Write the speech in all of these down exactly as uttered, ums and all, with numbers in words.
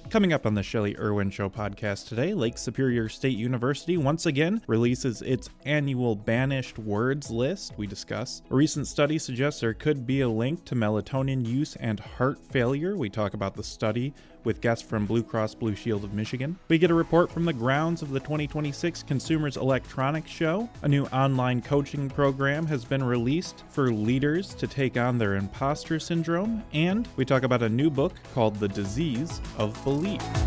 Coming up on the Shelley Irwin Show podcast today, Lake Superior State University once again releases its annual banished words list. We discuss a recent study suggests there could be a link to melatonin use and heart failure. We talk about the study with guests from Blue Cross Blue Shield of Michigan. We get a report from the grounds of the twenty twenty-six Consumers Electronics Show. A new online coaching program has been released for leaders to take on their imposter syndrome. And we talk about a new book called The Disease of Belief.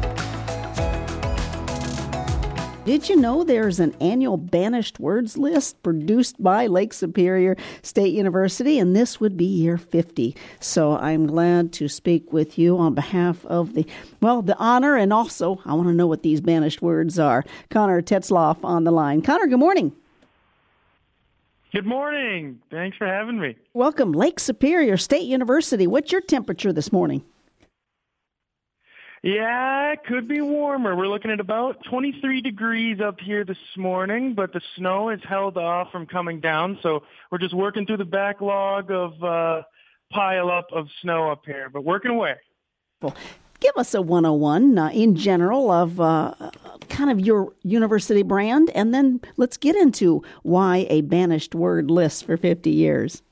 Did you know there's an annual banished words list produced by Lake Superior State University, and this would be year fifty. So I'm glad to speak with you on behalf of the, well, the honor, and also I want to know what these banished words are. Connor Tetzloff on the line. Connor, good morning. Good morning. Thanks for having me. Welcome, Lake Superior State University. What's your temperature this morning? Yeah, it could be warmer. We're looking at about twenty-three degrees up here this morning, but the snow is held off from coming down, so we're just working through the backlog of uh, pile up of snow up here, but working away. Well, give us a one oh one uh, in general of uh, kind of your university brand, and then let's get into why a banished word list for fifty years.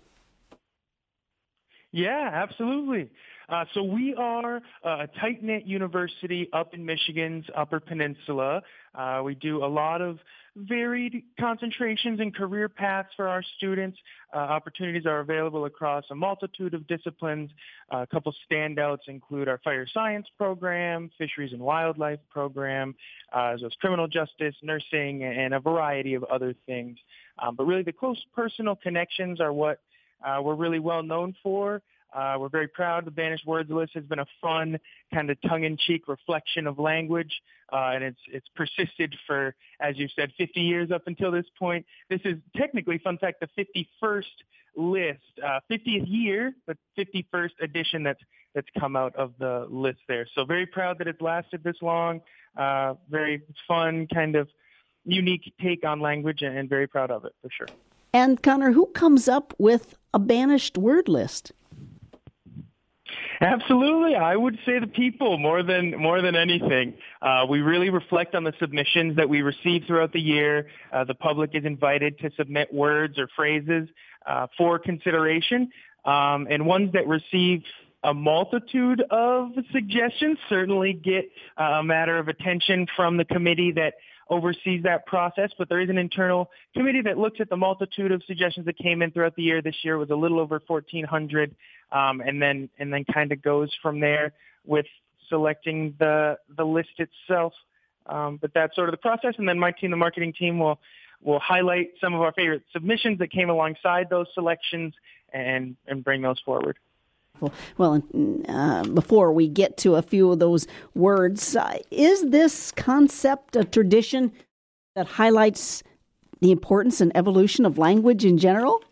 Yeah, absolutely. Uh, so we are a tight-knit university up in Michigan's Upper Peninsula. Uh, we do a lot of varied concentrations and career paths for our students. Uh, opportunities are available across a multitude of disciplines. Uh, a couple standouts include our fire science program, fisheries and wildlife program, uh, as well as criminal justice, nursing, and a variety of other things. Um, but really the close personal connections are what uh, we're really well known for. Uh, we're very proud. The Banished Words List has been a fun, kind of tongue-in-cheek reflection of language, uh, and it's it's persisted for, as you said, fifty years up until this point. This is technically, fun fact, the fifty-first list, uh, fiftieth year, but fifty-first edition that's that's come out of the list there. So very proud that it's lasted this long. Uh, very fun, kind of unique take on language, and, and very proud of it for sure. And Connor, who comes up with a banished word list? Absolutely. I would say the people more than more than anything. Uh, we really reflect on the submissions that we receive throughout the year. Uh, the public is invited to submit words or phrases uh, for consideration, um, and ones that receive a multitude of suggestions certainly get uh, a matter of attention from the committee that oversees that process, but there is an internal committee that looks at the multitude of suggestions that came in throughout the year. This year was a little over fourteen hundred, um, and then and then kind of goes from there with selecting the the list itself. Um, but that's sort of the process, and then my team, the marketing team, will will highlight some of our favorite submissions that came alongside those selections and and bring those forward. Well, uh, before we get to a few of those words, uh, is this concept a tradition that highlights the importance and evolution of language in general?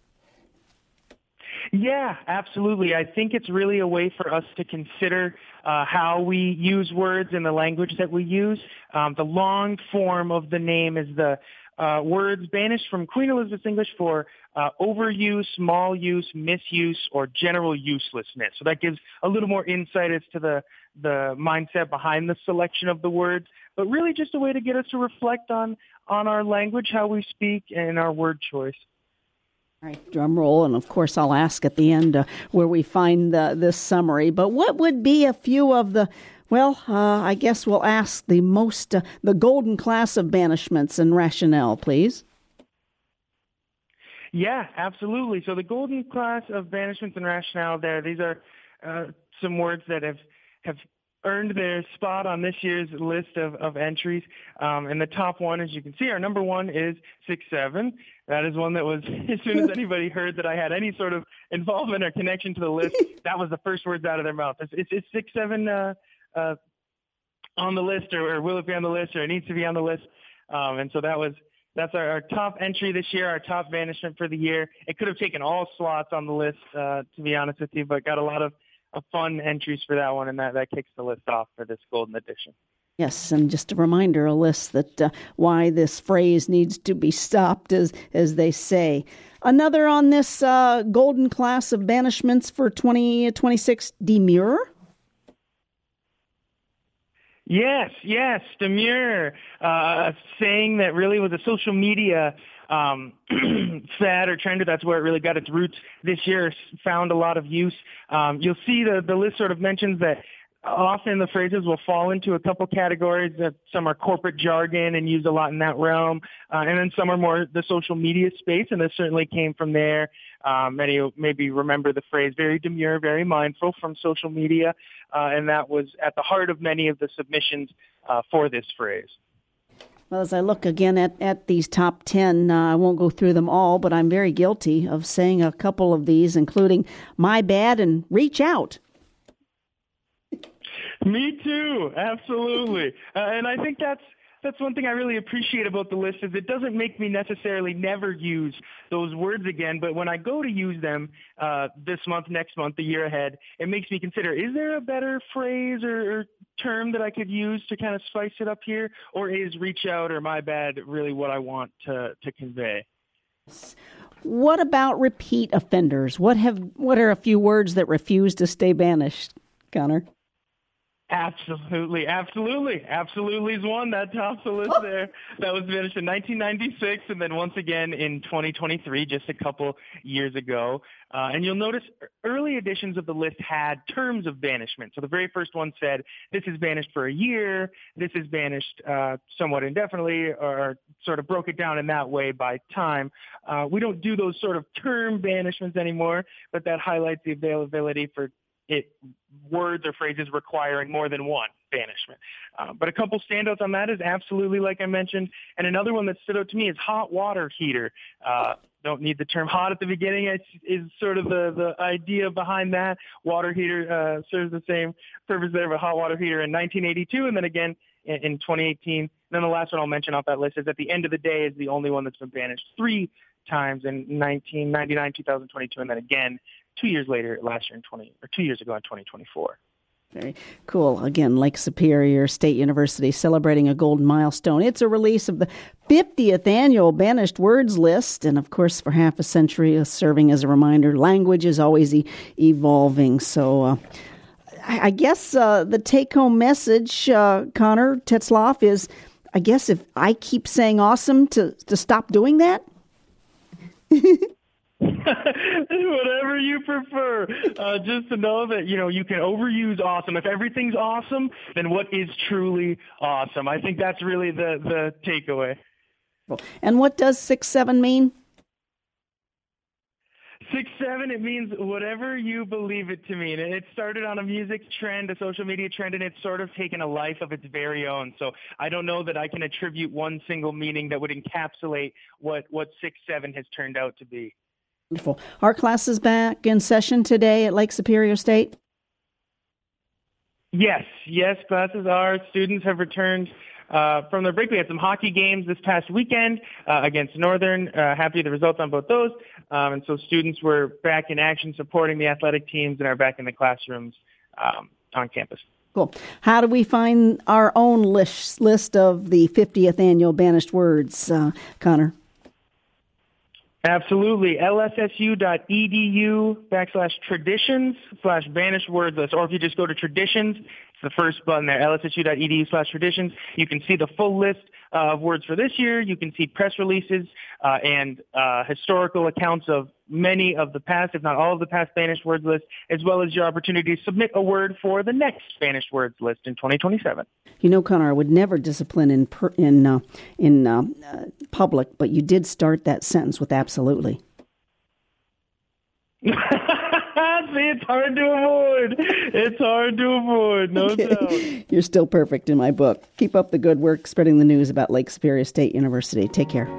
Yeah, absolutely. I think it's really a way for us to consider uh, how we use words in the language that we use. Um, the long form of the name is the Uh, words banished from Queen Elizabeth's English for uh, overuse, small use, misuse, or general uselessness. So that gives a little more insight as to the, the mindset behind the selection of the words, but really just a way to get us to reflect on, on our language, how we speak, and our word choice. All right, drum roll, and of course I'll ask at the end uh, where we find uh, this summary, but what would be a few of the Well, uh, I guess we'll ask the most, uh, the golden class of banishments and rationale, please. Yeah, absolutely. So the golden class of banishments and rationale there, these are uh, some words that have, have earned their spot on this year's list of, of entries. Um, and the top one, as you can see, our number one is six seven. That is one that was, as soon as anybody heard that I had any sort of involvement or connection to the list, that was the first words out of their mouth. It's, it's, it's six seven, uh, Uh, on the list, or, or will it be on the list, or it needs to be on the list. Um, and so that was that's our, our top entry this year, our top banishment for the year. It could have taken all slots on the list, uh, to be honest with you, but got a lot of, of fun entries for that one, and that, that kicks the list off for this golden edition. Yes, and just a reminder, a list that uh, why this phrase needs to be stopped, as as they say. Another on this uh, golden class of banishments for twenty twenty-six, demure. Yes, yes, demure, uh, saying that really was a social media um, fad or trend. That's where it really got its roots this year, found a lot of use. Um, you'll see the, the list sort of mentions that often the phrases will fall into a couple categories. That some are corporate jargon and used a lot in that realm, uh, and then some are more the social media space, and this certainly came from there. Um, many maybe remember the phrase "very demure, very mindful" from social media, uh, and that was at the heart of many of the submissions uh, for this phrase. Well, as I look again at, at these top ten, uh, I won't go through them all, but I'm very guilty of saying a couple of these, including "my bad" and "reach out." Me too, absolutely. Uh, and I think that's that's one thing I really appreciate about the list is it doesn't make me necessarily never use those words again, but when I go to use them uh, this month, next month, the year ahead, it makes me consider, is there a better phrase or, or term that I could use to kind of spice it up here, or is reach out or my bad really what I want to, to convey? What about repeat offenders? What have what are a few words that refuse to stay banished, Connor? Absolutely, absolutely, absolutely is one that tops the list there. That was finished in nineteen ninety-six and then once again in twenty twenty-three, just a couple years ago. Uh, and you'll notice early editions of the list had terms of banishment. So the very first one said, this is banished for a year, this is banished uh, somewhat indefinitely, or sort of broke it down in that way by time. Uh, we don't do those sort of term banishments anymore, but that highlights the availability for it words or phrases requiring more than one banishment. Uh, but a couple standouts on that is absolutely, like I mentioned, and another one that stood out to me is hot water heater. Uh, don't need the term hot at the beginning. It's is sort of the, the idea behind that. Water heater uh, serves the same purpose there, but hot water heater in nineteen eighty-two and then again in, in twenty eighteen. And then the last one I'll mention off that list is at the end of the day is the only one that's been banished three times in nineteen ninety-nine, two thousand twenty-two, and then again two years later, last year in twenty or two years ago in twenty twenty-four. Very cool. Again, Lake Superior State University celebrating a golden milestone. It's a release of the fiftieth annual Banished Words List, and of course, for half a century, uh, serving as a reminder, language is always e- evolving. So, uh, I, I guess uh, the take-home message, uh, Connor Tetzlaff, is, I guess if I keep saying awesome, to to stop doing that. Whatever you prefer. Uh, just to know that, you know, you can overuse awesome. If everything's awesome, then what is truly awesome? I think that's really the, the takeaway. And what does six seven mean? Six seven, it means whatever you believe it to mean. And it started on a music trend, a social media trend, and it's sort of taken a life of its very own. So I don't know that I can attribute one single meaning that would encapsulate what, what six seven has turned out to be. Wonderful. Our class is back in session today at Lake Superior State? Yes, yes, classes are. Students have returned uh, from their break. We had some hockey games this past weekend uh, against Northern. Uh, happy with the results on both those. Um, and so students were back in action supporting the athletic teams and are back in the classrooms um, on campus. Cool. How do we find our own list, list of the fiftieth annual Banished Words, uh, Connor? Absolutely. lssu.edu backslash traditions slash banished words list. Or if you just go to traditions, it's the first button there, lssu.edu slash traditions. You can see the full list uh, of words for this year. You can see press releases uh, and uh, historical accounts of many of the past, if not all of the past banished words list, as well as your opportunity to submit a word for the next banished words list in twenty twenty-seven. You know, Connor, I would never discipline in per, in uh, in uh, uh, public, but you did start that sentence with absolutely. See, it's hard to avoid. It's hard to avoid, no okay. doubt. You're still perfect in my book. Keep up the good work spreading the news about Lake Superior State University. Take care.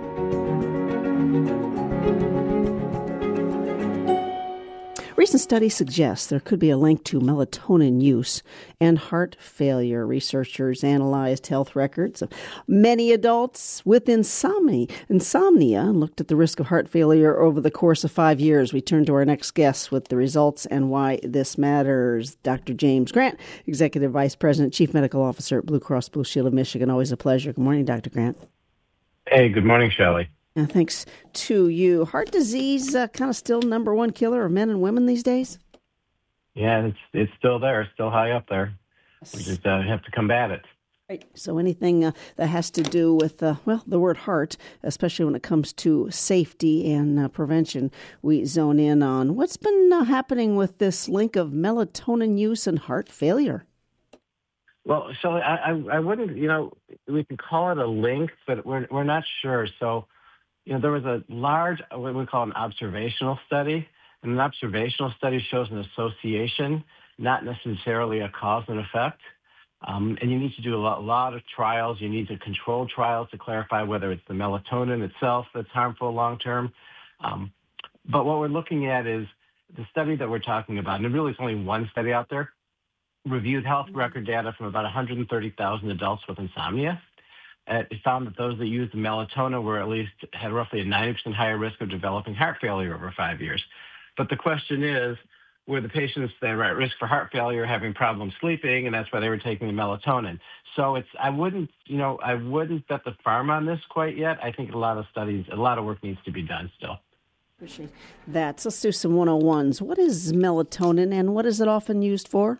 Recent studies suggest there could be a link to melatonin use and heart failure. Researchers analyzed health records of many adults with insomnia, insomnia and looked at the risk of heart failure over the course of five years. We turn to our next guest with the results and why this matters. Doctor James Grant, Executive Vice President, Chief Medical Officer at Blue Cross Blue Shield of Michigan. Always a pleasure. Good morning, Doctor Grant. Hey, good morning, Shelley. Uh, thanks to you. Heart disease uh, kind of still number one killer of men and women these days? Yeah, it's it's still there, still high up there. We just uh, have to combat it. Right. So anything uh, that has to do with, uh, well, the word heart, especially when it comes to safety and uh, prevention, we zone in on. What's been uh, happening with this link of melatonin use and heart failure? Well, Shelley, I, I, I wouldn't, you know, we can call it a link, but we're we're not sure. So, you know, there was a large, what we call an observational study, and an observational study shows an association, not necessarily a cause and effect. Um, and you need to do a lot, a lot of trials. You need to control trials to clarify whether it's the melatonin itself that's harmful long-term. Um, but what we're looking at is the study that we're talking about, and really it's only one study out there, reviewed health record data from about one hundred thirty thousand adults with insomnia. Uh, it found that those that used melatonin were at least had roughly a ninety percent higher risk of developing heart failure over five years. But the question is, were the patients that were at risk for heart failure having problems sleeping, and that's why they were taking the melatonin. So it's I wouldn't you know I wouldn't bet the farm on this quite yet. I think a lot of studies, a lot of work needs to be done still. Appreciate that. So let's do some one oh ones. What is melatonin, and what is it often used for?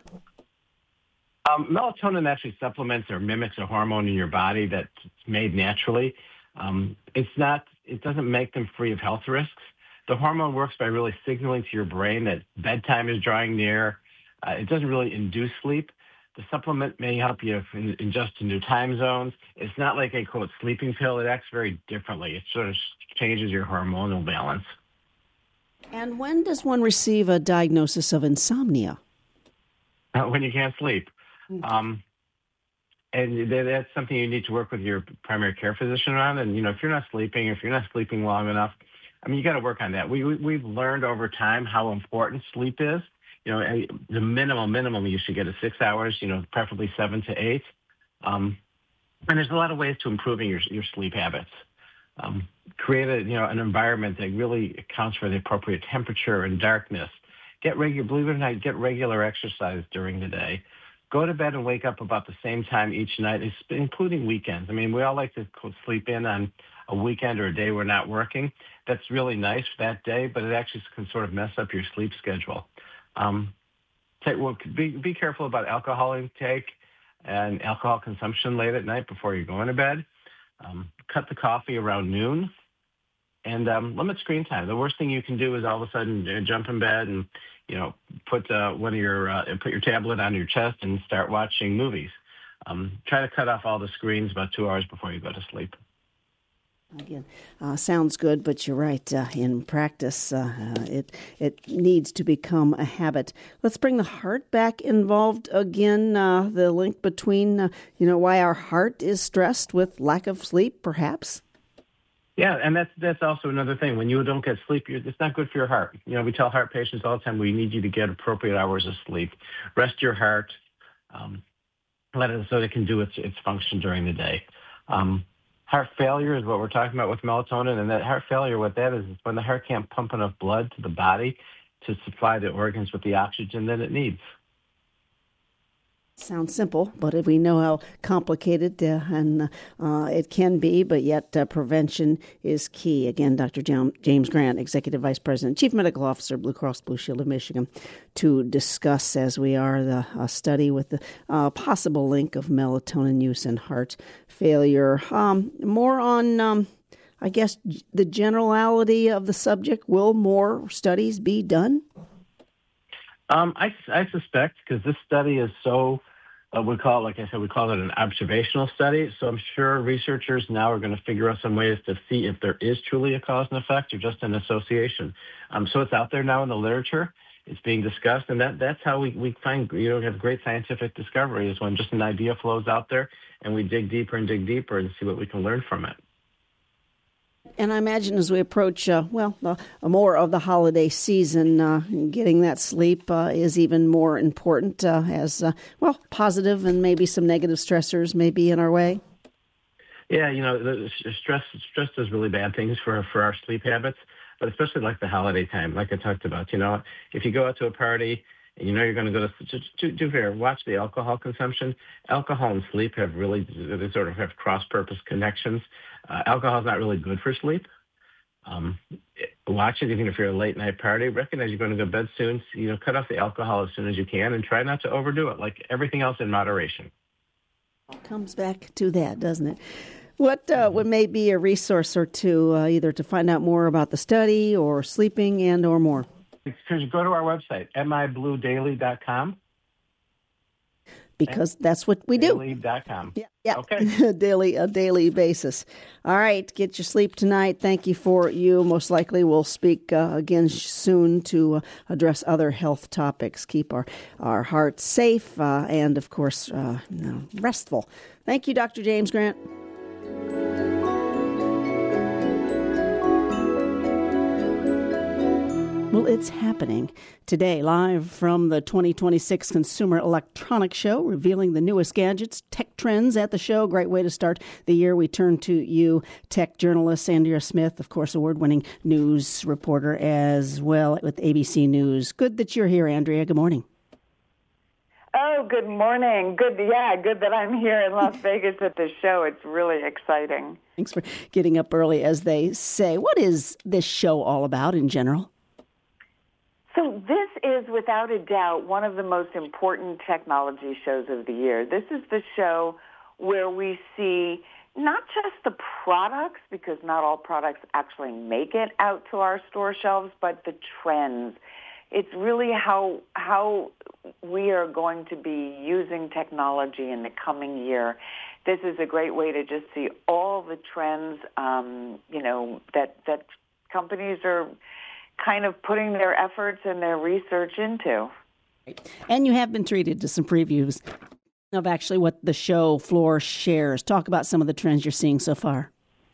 Um, melatonin actually supplements or mimics a hormone in your body that's made naturally. Um, it's not. It doesn't make them free of health risks. The hormone works by really signaling to your brain that bedtime is drawing near. Uh, it doesn't really induce sleep. The supplement may help you in, adjust to new time zones. It's not like a, quote, sleeping pill. It acts very differently. It sort of changes your hormonal balance. And when does one receive a diagnosis of insomnia? Uh, when you can't sleep. Mm-hmm. Um, and that's something you need to work with your primary care physician on. And, you know, if you're not sleeping, if you're not sleeping long enough, I mean, you got to work on that. We, we, we've learned over time how important sleep is. You know, the minimum, minimum you should get is six hours, you know, preferably seven to eight. Um, and there's a lot of ways to improving your, your sleep habits. Um, create a, you know, an environment that really accounts for the appropriate temperature and darkness. Get regular, believe it or not, get regular exercise during the day. Go to bed and wake up about the same time each night, including weekends. I mean, we all like to sleep in on a weekend or a day we're not working. That's really nice for that day, but it actually can sort of mess up your sleep schedule. Um, take, well, be, be careful about alcohol intake and alcohol consumption late at night before you're going to bed. Um, cut the coffee around noon, and um, limit screen time. The worst thing you can do is all of a sudden jump in bed and, you know, put uh, one of your uh, put your tablet on your chest and start watching movies. Um, try to cut off all the screens about two hours before you go to sleep. Again, uh, sounds good, but you're right. Uh, in practice, uh, uh, it it needs to become a habit. Let's bring the heart back involved again. Uh, the link between, uh, you know, why our heart is stressed with lack of sleep, perhaps. Yeah, and that's that's also another thing. When you don't get sleep, you're, it's not good for your heart. You know, we tell heart patients all the time, we need you to get appropriate hours of sleep. Rest your heart, um, let it so it can do its its function during the day. Um, Heart failure is what we're talking about with melatonin, and that heart failure, what that is, is when the heart can't pump enough blood to the body to supply the organs with the oxygen that it needs. Sounds simple, but we know how complicated uh, and uh, it can be, but yet uh, prevention is key. Again, Doctor James Grant, Executive Vice President, Chief Medical Officer, Blue Cross Blue Shield of Michigan, to discuss, as we are, the uh, study with the uh, possible link of melatonin use and heart failure. Um, more on, um, I guess, the generality of the subject. Will more studies be done? Um, I, I suspect, because this study is so... Uh, we call it, like I said, we call it an observational study. So I'm sure researchers now are going to figure out some ways to see if there is truly a cause and effect or just an association. Um, so it's out there now in the literature. It's being discussed, and that, that's how we, we find, you know, have great scientific discovery is when just an idea flows out there and we dig deeper and dig deeper and see what we can learn from it. And I imagine as we approach, uh, well, uh, more of the holiday season, uh, getting that sleep uh, is even more important uh, as, uh, well, positive and maybe some negative stressors may be in our way. Yeah, you know, the stress stress does really bad things for, for our sleep habits, but especially like the holiday time, like I talked about. You know, if you go out to a party and you know you're going to go to, to, to do fair, watch the alcohol consumption. Alcohol and sleep have really, they sort of have cross-purpose connections. Uh, alcohol is not really good for sleep. Um, watch it, even if you're at a late night party. Recognize you're going to go to bed soon. So, you know, cut off the alcohol as soon as you can and try not to overdo it, like everything else in moderation. Comes back to that, doesn't it? What uh, what may be a resource or two, uh, either to find out more about the study or sleeping and or more? Because go to our website, m i blue daily dot com. Because that's what we do. daily dot com. Yeah, yeah. Okay. daily, a daily basis. All right, get your sleep tonight. Thank you for you. Most likely we'll speak uh, again soon to uh, address other health topics. Keep our, our hearts safe uh, and, of course, uh, you know, restful. Thank you, Doctor James Grant. Well, it's happening today, live from the twenty twenty-six Consumer Electronics Show, revealing the newest gadgets, tech trends at the show. Great way to start the year. We turn to you, tech journalist Andrea Smith, of course, award-winning news reporter as well with A B C News. Good that you're here, Andrea. Good morning. Oh, good morning. Good, yeah, good that I'm here in Las Vegas at the show. It's really exciting. Thanks for getting up early, as they say. What is this show all about in general? So this is, without a doubt, one of the most important technology shows of the year. This is the show where we see not just the products, because not all products actually make it out to our store shelves, but the trends. It's really how how we are going to be using technology in the coming year. This is a great way to just see all the trends, um, you know, that that companies are kind of putting their efforts and their research into. And you have been treated to some previews of actually what the show floor shares. Talk about some of the trends you're seeing so far.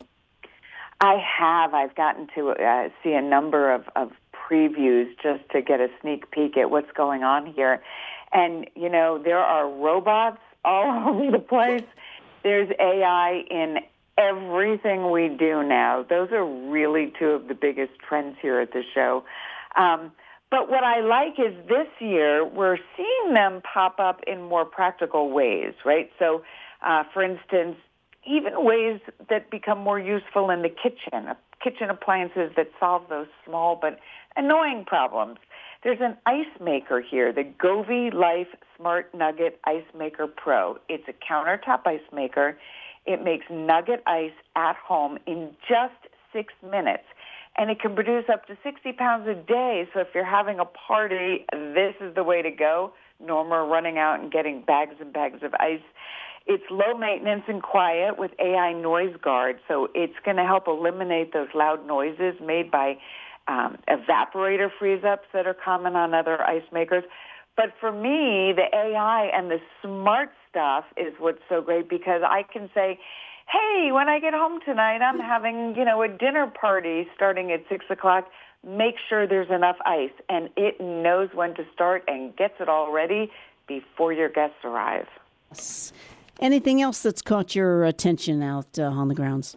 I have. I've gotten to uh, see a number of, of previews just to get a sneak peek at what's going on here. And, you know, there are robots all over the place. There's A I in everything we do now. Those are really two of the biggest trends here at the show. Um, but what I like is this year we're seeing them pop up in more practical ways, right? So, uh, for instance, even ways that become more useful in the kitchen, kitchen appliances that solve those small but annoying problems. There's an ice maker here, the Govee Life Smart Nugget Ice Maker Pro. It's a countertop ice maker. It makes nugget ice at home in just six minutes. And it can produce up to sixty pounds a day. So if you're having a party, this is the way to go. No more running out and getting bags and bags of ice. It's low maintenance and quiet with A I Noise Guard. So it's going to help eliminate those loud noises made by um, evaporator freeze-ups that are common on other ice makers. But for me, the A I and the smart stuff is what's so great, because I can say, hey, when I get home tonight, I'm having, you know, a dinner party starting at six o'clock. Make sure there's enough ice. And it knows when to start and gets it all ready before your guests arrive. Anything else that's caught your attention out uh, on the grounds?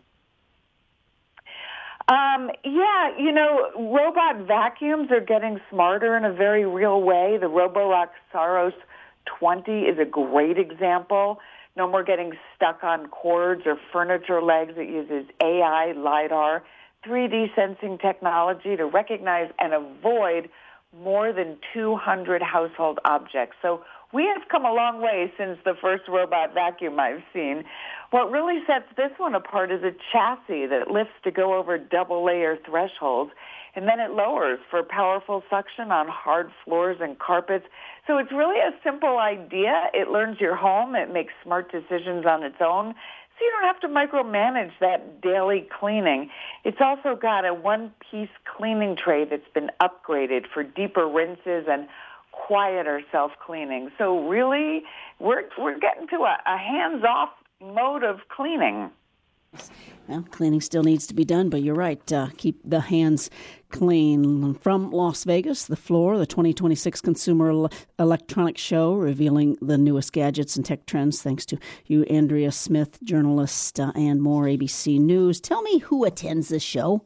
Um, yeah, you know, robot vacuums are getting smarter in a very real way. The Roborock Saros twenty is a great example. No more getting stuck on cords or furniture legs. It uses A I, LiDAR, three D sensing technology to recognize and avoid more than two hundred household objects. So we have come a long way since the first robot vacuum I've seen. What really sets this one apart is a chassis that lifts to go over double-layer thresholds, and then it lowers for powerful suction on hard floors and carpets. So it's really a simple idea. It learns your home. It makes smart decisions on its own, so you don't have to micromanage that daily cleaning. It's also got a one-piece cleaning tray that's been upgraded for deeper rinses and quieter self-cleaning. So really, we're we're getting to a, a hands-off mode of cleaning. Well, cleaning still needs to be done, but you're right. Uh, keep the hands clean. From Las Vegas, the floor, the twenty twenty-six Consumer Electronics Show, revealing the newest gadgets and tech trends. Thanks to you, Andrea Smith, journalist, uh, and more, A B C News. Tell me who attends this show.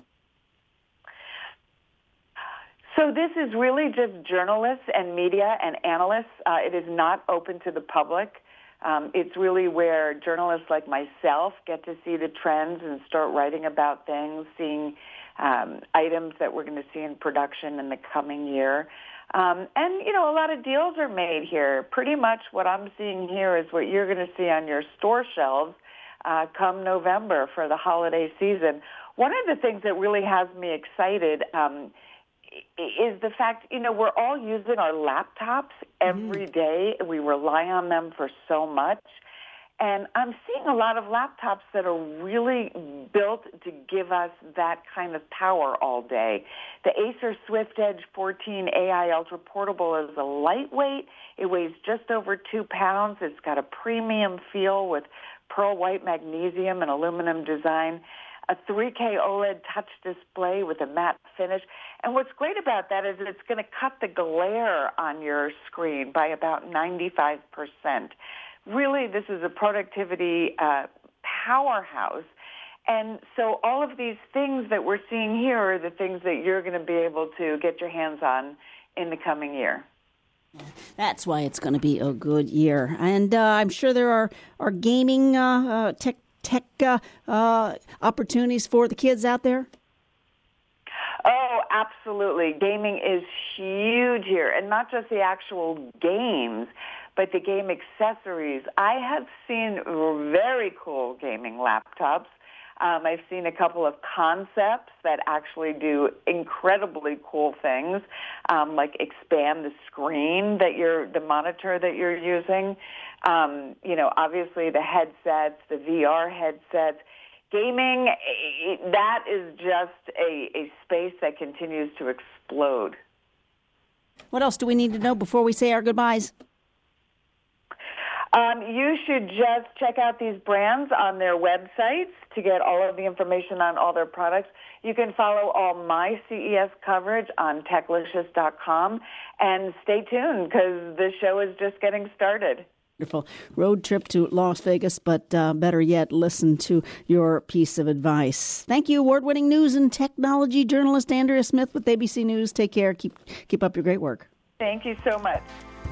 So this is really just journalists and media and analysts. Uh, it is not open to the public. Um, it's really where journalists like myself get to see the trends and start writing about things, seeing um, items that we're going to see in production in the coming year. Um, and, you know, a lot of deals are made here. Pretty much what I'm seeing here is what you're going to see on your store shelves uh, come November for the holiday season. One of the things that really has me excited um, is the fact, you know, we're all using our laptops every mm. day. We rely on them for so much. And I'm seeing a lot of laptops that are really built to give us that kind of power all day. The Acer Swift Edge fourteen A I Ultra Portable is a lightweight. It weighs just over two pounds. It's got a premium feel with pearl white magnesium and aluminum design, a three K OLED touch display with a matte finish. And what's great about that is it's going to cut the glare on your screen by about ninety-five percent. Really, this is a productivity uh, powerhouse. And so all of these things that we're seeing here are the things that you're going to be able to get your hands on in the coming year. That's why it's going to be a good year. And uh, I'm sure there are, are gaming uh, uh, tech, tech uh, uh, opportunities for the kids out there. Oh, absolutely. Gaming is huge here, and not just the actual games, but the game accessories. I have seen very cool gaming laptops. Um, I've seen a couple of concepts that actually do incredibly cool things, um, like expand the screen that you're, the monitor that you're using. Um, you know, obviously the headsets, the V R headsets. Gaming, that is just a, a space that continues to explode. What else do we need to know before we say our goodbyes? Um, you should just check out these brands on their websites to get all of the information on all their products. You can follow all my C E S coverage on techlicious dot com, and stay tuned because the show is just getting started. Wonderful road trip to Las Vegas, but uh, better yet, listen to your piece of advice. Thank you, award-winning news and technology journalist Andrea Smith with A B C News. Take care. Keep keep up your great work. Thank you so much.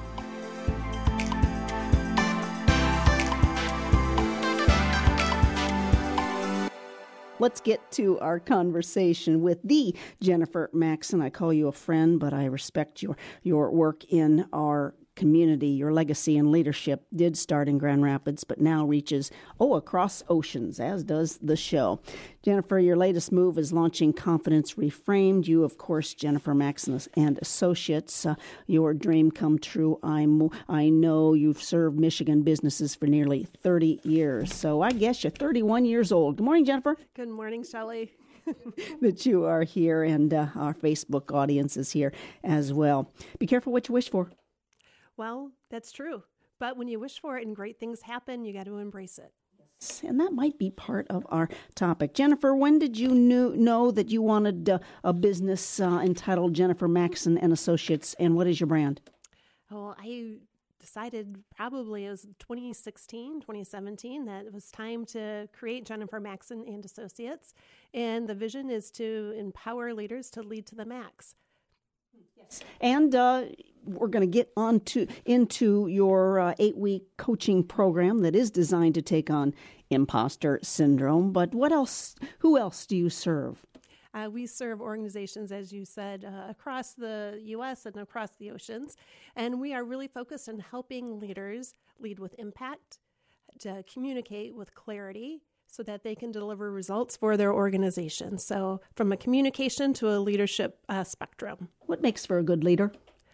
Let's get to our conversation with the Jennifer Maxson. I call you a friend, but I respect your your work in our community. Your legacy and leadership did start in Grand Rapids, but now reaches, oh, across oceans, as does the show. Jennifer, your latest move is launching Confidence Reframed. You, of course, Jennifer Maxson and Associates, uh, your dream come true. I'm, I know you've served Michigan businesses for nearly thirty years, so I guess you're thirty-one years old. Good morning, Jennifer. Good morning, Shelley. That you are here, and uh, our Facebook audience is here as well. Be careful what you wish for. Well, that's true. But when you wish for it and great things happen, you got to embrace it. And that might be part of our topic. Jennifer, when did you knew, know that you wanted uh, a business uh, entitled Jennifer Maxson and Associates, and what is your brand? Oh, I decided probably it was twenty sixteen, twenty seventeen that it was time to create Jennifer Maxson and Associates. And the vision is to empower leaders to lead to the max. Yes. And uh, we're going to get on to, into your uh, eight-week coaching program that is designed to take on imposter syndrome. But what else? Who else do you serve? Uh, we serve organizations, as you said, uh, across the U S and across the oceans. And we are really focused on helping leaders lead with impact, to communicate with clarity, so that they can deliver results for their organization. So from a communication to a leadership uh, spectrum. What makes for a good leader?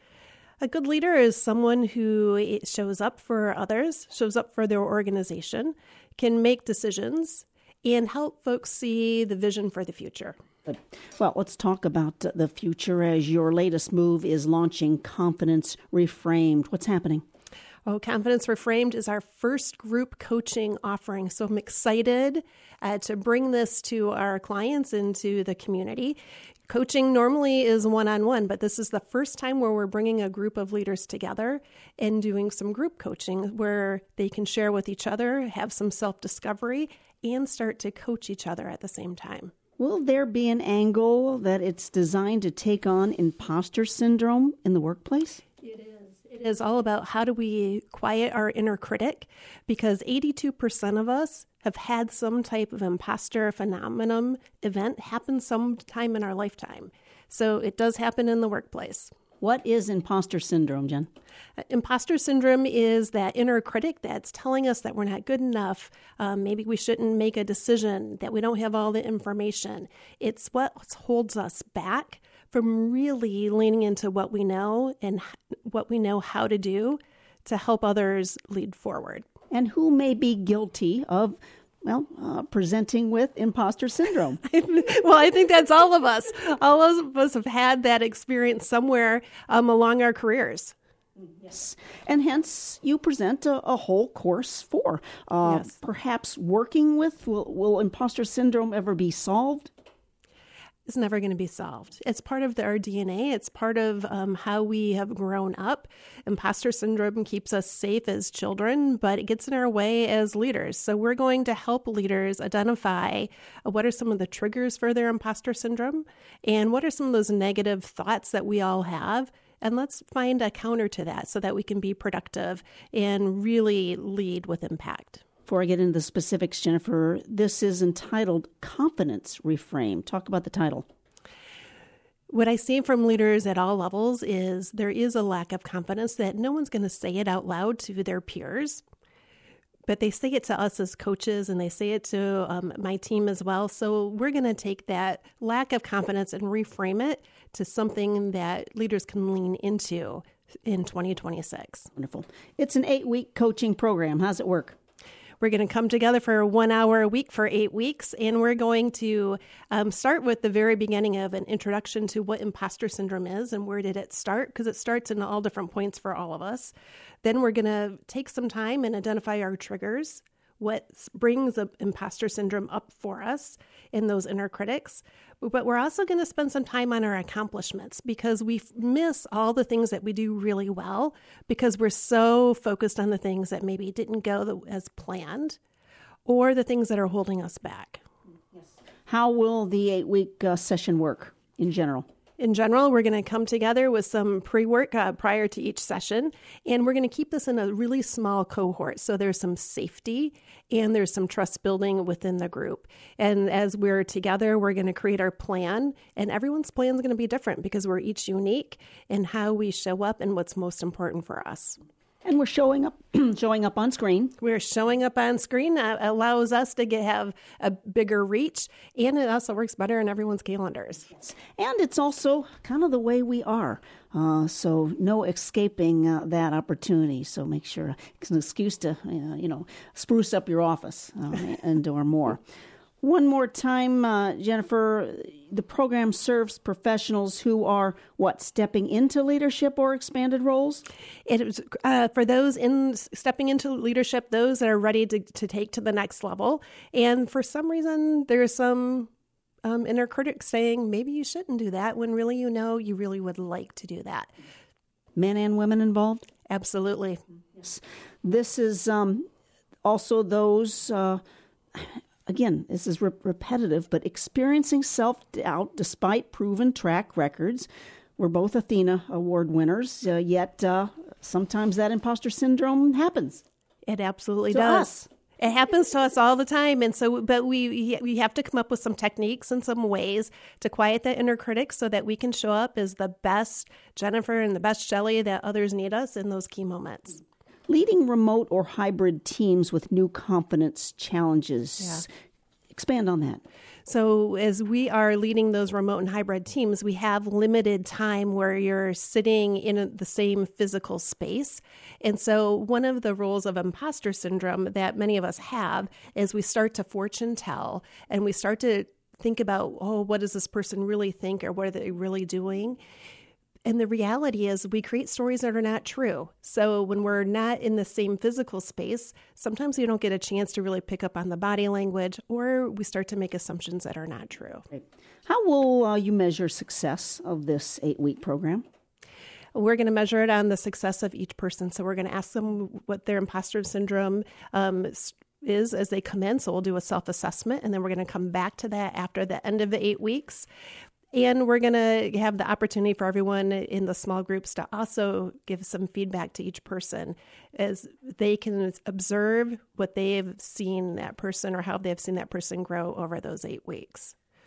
A good leader is someone who shows up for others, shows up for their organization, can make decisions, and help folks see the vision for the future. Well, let's talk about the future as your latest move is launching Confidence Reframed. What's happening? Oh, Confidence Reframed is our first group coaching offering. So I'm excited uh, to bring this to our clients and to the community. Coaching normally is one-on-one, but this is the first time where we're bringing a group of leaders together and doing some group coaching where they can share with each other, have some self-discovery, and start to coach each other at the same time. Will there be an angle that it's designed to take on imposter syndrome in the workplace? It is. It is all about how do we quiet our inner critic, because eighty-two percent of us have had some type of imposter phenomenon event happen sometime in our lifetime. So it does happen in the workplace. What is imposter syndrome, Jen? Imposter syndrome is that inner critic that's telling us that we're not good enough. Um, maybe we shouldn't make a decision, that we don't have all the information. It's what holds us back from really leaning into what we know and what we know how to do to help others lead forward. And who may be guilty of Well, uh, presenting with imposter syndrome? Well, I think that's all of us. All of us have had that experience somewhere um, along our careers. Yes. And hence you present a, a whole course for. Uh, yes. Perhaps working with, will, will imposter syndrome ever be solved? It's never going to be solved. It's part of our D N A. It's part of um, how we have grown up. Imposter syndrome keeps us safe as children, but it gets in our way as leaders. So we're going to help leaders identify what are some of the triggers for their imposter syndrome and what are some of those negative thoughts that we all have. And let's find a counter to that so that we can be productive and really lead with impact. Before I get into the specifics, Jennifer, this is entitled Confidence Reframe. Talk about the title. What I see from leaders at all levels is there is a lack of confidence that no one's going to say it out loud to their peers, but they say it to us as coaches and they say it to um, my team as well. So we're going to take that lack of confidence and reframe it to something that leaders can lean into in twenty twenty-six. Wonderful. It's an eight-week coaching program. How's it work? We're going to come together for one hour a week for eight weeks, and we're going to um, start with the very beginning of an introduction to what imposter syndrome is and where did it start, because it starts in all different points for all of us. Then we're going to take some time and identify our triggers, what brings up imposter syndrome up for us in those inner critics. But we're also going to spend some time on our accomplishments because we miss all the things that we do really well because we're so focused on the things that maybe didn't go as planned or the things that are holding us back. Yes. How will the eight-week uh, session work in general? In general, we're going to come together with some pre-work uh, prior to each session, and we're going to keep this in a really small cohort. So there's some safety and there's some trust building within the group. And as we're together, we're going to create our plan, and everyone's plan is going to be different because we're each unique in how we show up and what's most important for us. And we're showing up showing up on screen. We're showing up on screen. That allows us to get, have a bigger reach, and it also works better in everyone's calendars. And it's also kind of the way we are. Uh, so no escaping uh, that opportunity. So make sure it's an excuse to, uh, you know, spruce up your office uh, and or more. One more time, uh, Jennifer, the program serves professionals who are, what, stepping into leadership or expanded roles? It is uh, for those in stepping into leadership, those that are ready to, to take to the next level. And for some reason, there's some um, inner critics saying, maybe you shouldn't do that, when really you know you really would like to do that. Men and women involved? Absolutely. Yes. This is um, also those... Uh, Again, this is re- repetitive, but experiencing self-doubt despite proven track records. We're both Athena Award winners, uh, yet uh, sometimes that imposter syndrome happens. It absolutely to does. Us. It happens to us all the time. And so, but we we have to come up with some techniques and some ways to quiet that inner critic so that we can show up as the best Jennifer and the best Shelley that others need us in those key moments. Leading remote or hybrid teams with new confidence challenges. Yeah. Expand on that. So as we are leading those remote and hybrid teams, we have limited time where you're sitting in the same physical space. And so one of the roles of imposter syndrome that many of us have is we start to fortune tell and we start to think about, oh, what does this person really think or what are they really doing? And the reality is we create stories that are not true. So when we're not in the same physical space, sometimes we don't get a chance to really pick up on the body language, or we start to make assumptions that are not true. How will uh, you measure success of this eight-week program? We're going to measure it on the success of each person. So we're going to ask them what their imposter syndrome um, is as they come in. So we'll do a self-assessment, and then we're going to come back to that after the end of the eight weeks. And we're going to have the opportunity for everyone in the small groups to also give some feedback to each person as they can observe what they've seen that person or how they've seen that person grow over those eight weeks.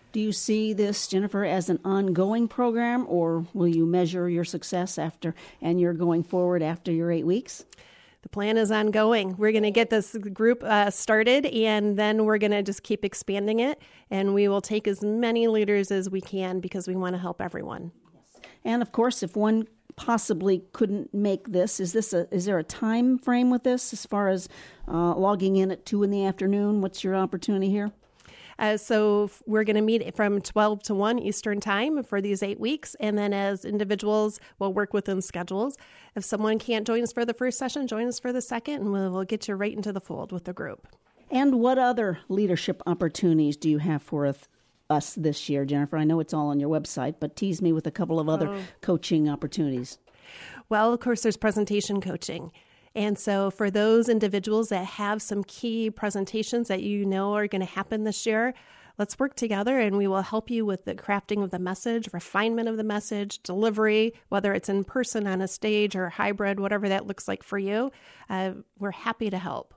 Do you see this, Jennifer, as an ongoing program, or will you measure your success after and you're going forward after your eight weeks? The plan is ongoing. We're going to get this group uh, started, and then we're going to just keep expanding it, and we will take as many leaders as we can because we want to help everyone. And, of course, if one possibly couldn't make this, is this a, is there a time frame with this as far as uh, logging in at two in the afternoon? What's your opportunity here? Uh, so we're going to meet from twelve to one Eastern time for these eight weeks. And then as individuals, we'll work within schedules. If someone can't join us for the first session, join us for the second, and we'll, we'll get you right into the fold with the group. And what other leadership opportunities do you have for us, us this year, Jennifer? I know it's all on your website, but tease me with a couple of other oh. coaching opportunities. Well, of course, there's presentation coaching. And so for those individuals that have some key presentations that you know are going to happen this year, let's work together and we will help you with the crafting of the message, refinement of the message, delivery, whether it's in person on a stage or hybrid, whatever that looks like for you. Uh, we're happy to help.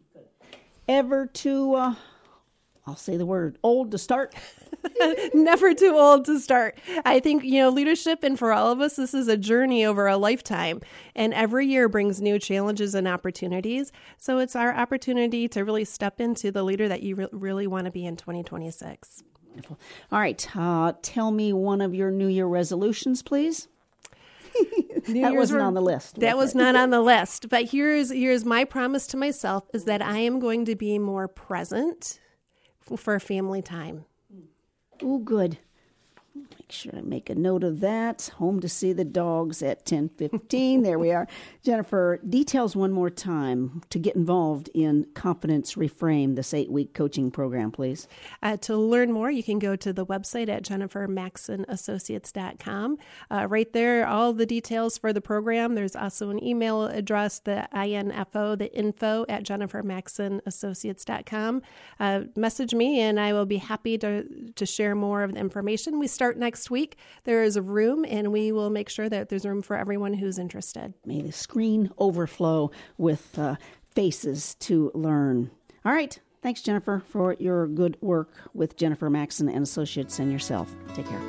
Ever too, uh, I'll say the word, old to start? Never too old to start. I think, you know, leadership, and for all of us, this is a journey over a lifetime. And every year brings new challenges and opportunities. So it's our opportunity to really step into the leader that you re- really want to be in twenty twenty-six. Wonderful. All right. Uh, tell me one of your New Year resolutions, please. that wasn't re- on the list. That was, was not on the list. But here's here's my promise to myself is that I am going to be more present f- for family time. Oh, good. Make sure I make a note of that. Home to see the dogs at ten fifteen. There we are. Jennifer, details one more time to get involved in Confidence Reframe, this eight-week coaching program, please. Uh, to learn more, you can go to the website at jennifer maxon associates dot com. Uh, right there, all the details for the program. There's also an email address, the info, the info at jennifer maxon associates dot com. Uh, message me, and I will be happy to, to share more of the information. We start next week. There is a room, and we will make sure that there's room for everyone who's interested. May the screen overflow with uh, faces to learn. All right. Thanks, Jennifer, for your good work with Jennifer Maxon and Associates and yourself. Take care.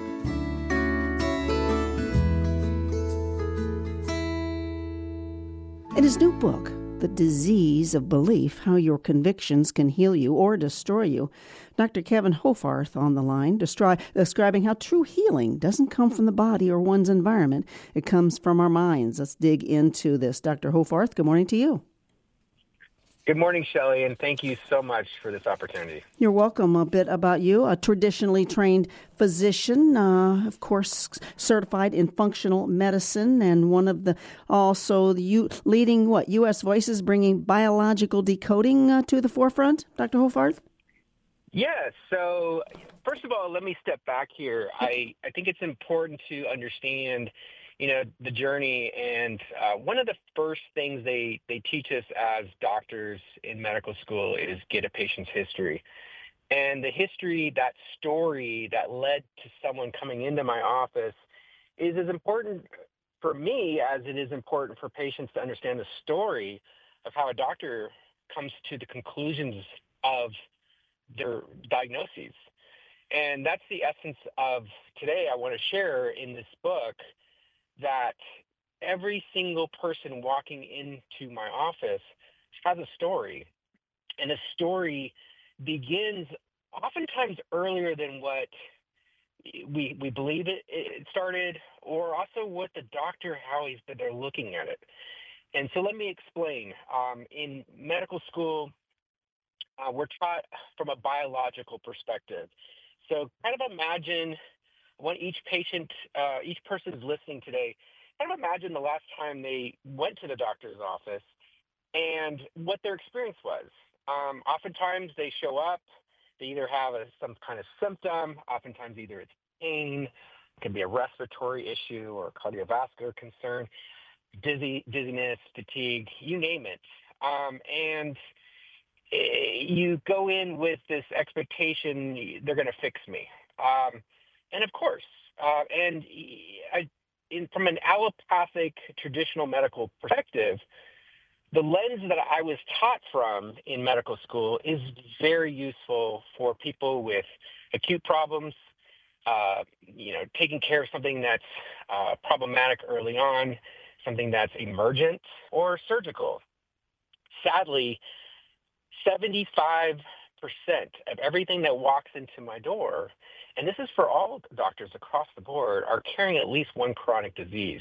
In his new book, The Disease of Belief, How Your Convictions Can Heal You or Destroy You, Doctor Kevin Hofarth on the line, destri- describing how true healing doesn't come from the body or one's environment. It comes from our minds. Let's dig into this. Doctor Hofarth, good morning to you. Good morning, Shelley, and thank you so much for this opportunity. You're welcome. A bit about you, a traditionally trained physician, uh, of course, certified in functional medicine, and one of the also the U, leading, what, U S voices bringing biological decoding uh, to the forefront, Doctor Hofarth? Yes. So, first of all, let me step back here. I, I think it's important to understand you know, the journey. And uh, one of the first things they, they teach us as doctors in medical school is get a patient's history. And the history, that story that led to someone coming into my office is as important for me as it is important for patients to understand the story of how a doctor comes to the conclusions of their diagnoses. And that's the essence of today I want to share in this book, that every single person walking into my office has a story. And a story begins oftentimes earlier than what we we believe it, it started, or also what the doctor, how he's they're looking at it. And so let me explain. Um, in medical school, uh, we're taught from a biological perspective. So kind of imagine when each patient, uh, each person is listening today, kind of imagine the last time they went to the doctor's office and what their experience was. Um, oftentimes they show up, they either have a, some kind of symptom, oftentimes either it's pain, it can be a respiratory issue or cardiovascular concern, dizzy, dizziness, fatigue, you name it. Um, and you go in with this expectation, they're going to fix me. Um, and of course, uh, and I, in, from an allopathic traditional medical perspective, the lens that I was taught from in medical school is very useful for people with acute problems, uh, you know, taking care of something that's uh, problematic early on, something that's emergent or surgical. Sadly, seventy-five percent of everything that walks into my door, and this is for all doctors across the board, are carrying at least one chronic disease.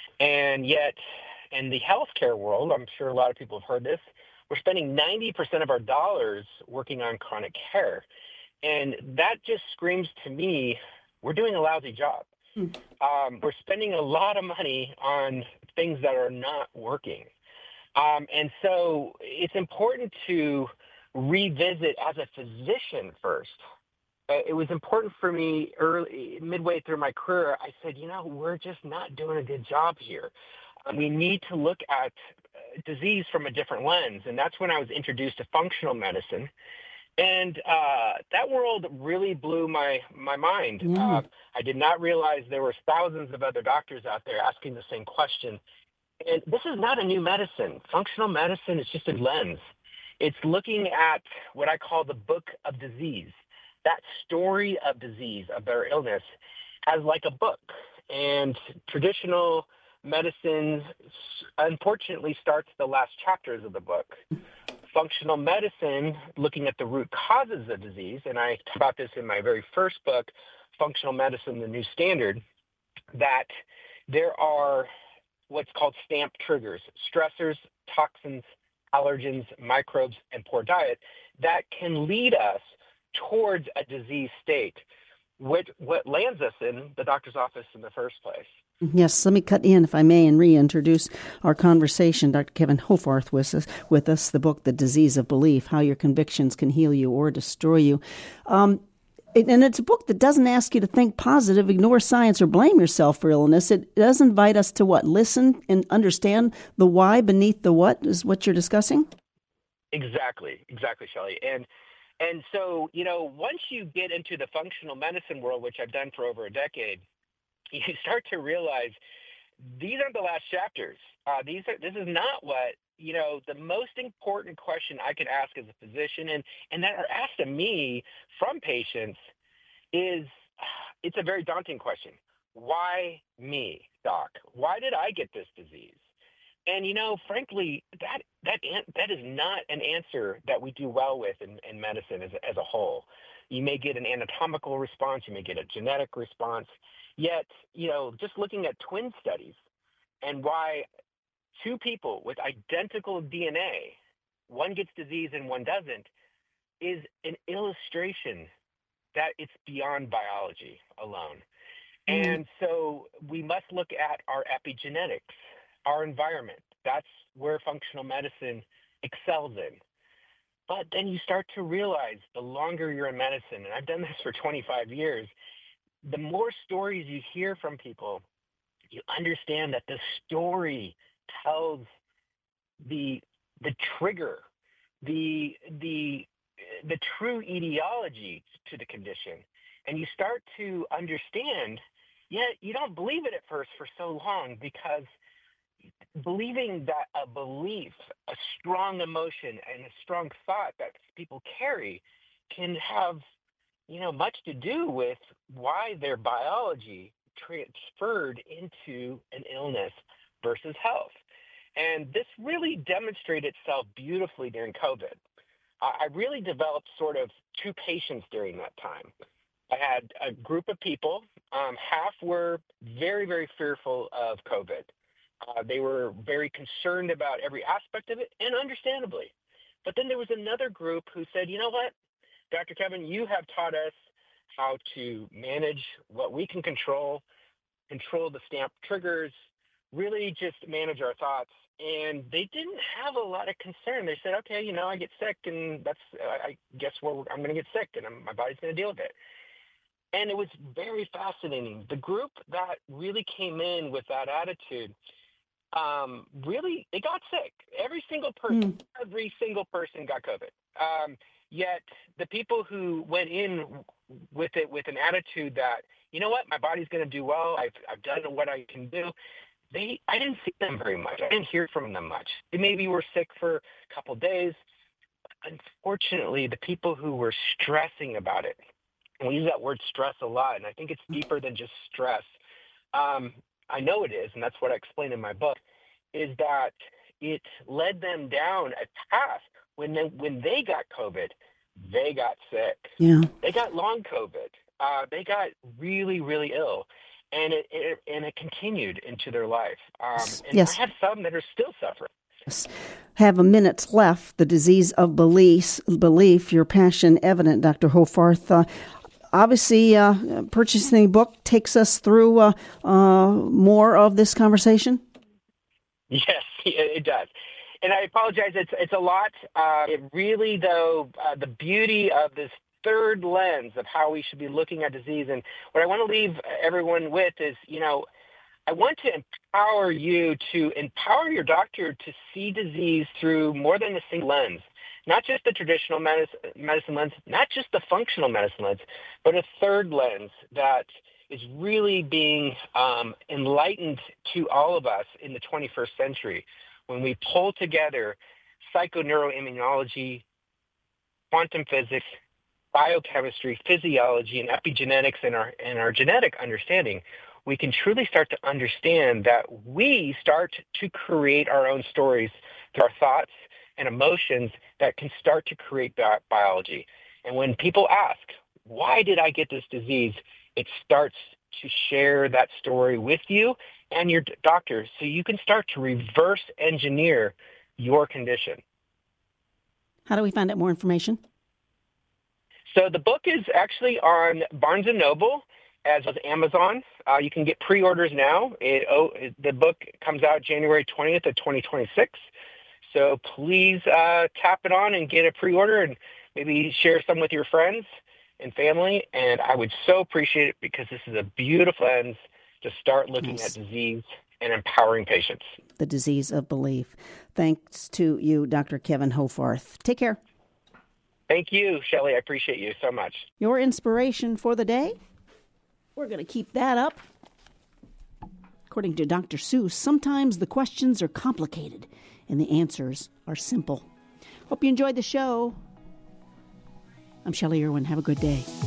And yet, in the healthcare world, I'm sure a lot of people have heard this, we're spending ninety percent of our dollars working on chronic care. And that just screams to me, we're doing a lousy job. Hmm. Um, we're spending a lot of money on things that are not working. Um, and so it's important to revisit as a physician first. Uh, it was important for me early, midway through my career. I said, you know, we're just not doing a good job here. Uh, we need to look at uh, disease from a different lens. And that's when I was introduced to functional medicine. And uh, that world really blew my, my mind. Yeah. Uh, I did not realize there were thousands of other doctors out there asking the same question. And this is not a new medicine. Functional medicine is just a lens. It's looking at what I call the book of disease, that story of disease, of their illness, as like a book. And traditional medicine, unfortunately, starts the last chapters of the book. Functional medicine, looking at the root causes of disease, and I talk about this in my very first book, Functional Medicine, the New Standard, that there are what's called STAMP triggers, stressors, toxins, allergens, microbes, and poor diet that can lead us towards a disease state, which what lands us in the doctor's office in the first place. Yes, let me cut in, if I may, and reintroduce our conversation. Doctor Kevin Hofarth with us, with us, the book, The Disease of Belief, How Your Convictions Can Heal You or Destroy You. Um, and it's a book that doesn't ask you to think positive, ignore science, or blame yourself for illness. It does invite us to what? Listen and understand the why beneath the what is what you're discussing? Exactly, exactly, Shelley. And and so, you know, once you get into the functional medicine world, which I've done for over a decade, you start to realize these aren't the last chapters. Uh, these are. This is not what, you know, the most important question I could ask as a physician, and, and that are asked of me from patients is, it's a very daunting question. Why me, doc? Why did I get this disease? And, you know, frankly, that that that is not an answer that we do well with in, in medicine as, as a whole. You may get an anatomical response. You may get a genetic response. Yet, you know, just looking at twin studies and why two people with identical D N A, one gets disease and one doesn't, is an illustration that it's beyond biology alone. Mm. And so we must look at our epigenetics, our environment. That's where functional medicine excels in. But then you start to realize the longer you're in medicine, and I've done this for twenty-five years, the more stories you hear from people, you understand that the story tells the the trigger, the the the true etiology to the condition. And you start to understand, yet you don't believe it at first for so long, because believing that a belief, a strong emotion, and a strong thought that people carry can have, you know, much to do with why their biology transferred into an illness versus health. And this really demonstrated itself beautifully during COVID. I really developed sort of two patients during that time. I had a group of people, um, half were very, very fearful of COVID. Uh, they were very concerned about every aspect of it, and understandably. But then there was another group who said, you know what, Doctor Kevin, you have taught us how to manage what we can control, control the STAMP triggers, really just manage our thoughts. And they didn't have a lot of concern. They said, okay, you know, I get sick, and that's, uh, I guess well, I'm going to get sick, and I'm, my body's going to deal with it. And it was very fascinating. The group that really came in with that attitude, um, really, they got sick. Every single person, mm. every single person got COVID. Um, yet the people who went in with it with an attitude that, you know what, my body's going to do well, I've, I've done what I can do, They, I didn't see them very much. I didn't hear from them much. They maybe were sick for a couple of days. Unfortunately, the people who were stressing about it, And we use that word stress a lot, and I think it's deeper than just stress. Um, I know it is, and that's what I explain in my book, is that it led them down a path. When they, when they got COVID, they got sick. Yeah. They got long COVID. Uh, they got really, really ill. And it, it and it continued into their life. Um, and yes. I have some that are still suffering. Yes. Have a minute left. The disease of belief, belief, your passion evident, Doctor Hofarth. Uh, obviously, uh, purchasing the book takes us through uh, uh, more of this conversation. Yes, it does. And I apologize. It's it's a lot. Uh, it really, though, uh, the beauty of this third lens of how we should be looking at disease. And what I want to leave everyone with is, you know, I want to empower you to empower your doctor to see disease through more than a single lens, not just the traditional medicine, medicine lens, not just the functional medicine lens, but a third lens that is really being um, enlightened to all of us in the twenty-first century when we pull together psychoneuroimmunology, quantum physics, biochemistry, physiology, and epigenetics in our in our genetic understanding. We can truly start to understand that we start to create our own stories through our thoughts and emotions that can start to create that biology. And when people ask, why did I get this disease? It starts to share that story with you and your doctor so you can start to reverse engineer your condition. How do we find out more information? So the book is actually on Barnes and Noble as well as Amazon. Uh, you can get pre-orders now. It, oh, it, the book comes out January twentieth of twenty twenty-six. So please uh, tap it on and get a pre-order and maybe share some with your friends and family. And I would so appreciate it because this is a beautiful lens to start looking yes. at disease and empowering patients. The disease of belief. Thanks to you, Doctor Kevin Hofarth. Take care. Thank you, Shelley. I appreciate you so much. Your inspiration for the day? We're going to keep that up. According to Doctor Seuss, sometimes the questions are complicated and the answers are simple. Hope you enjoyed the show. I'm Shelley Irwin. Have a good day.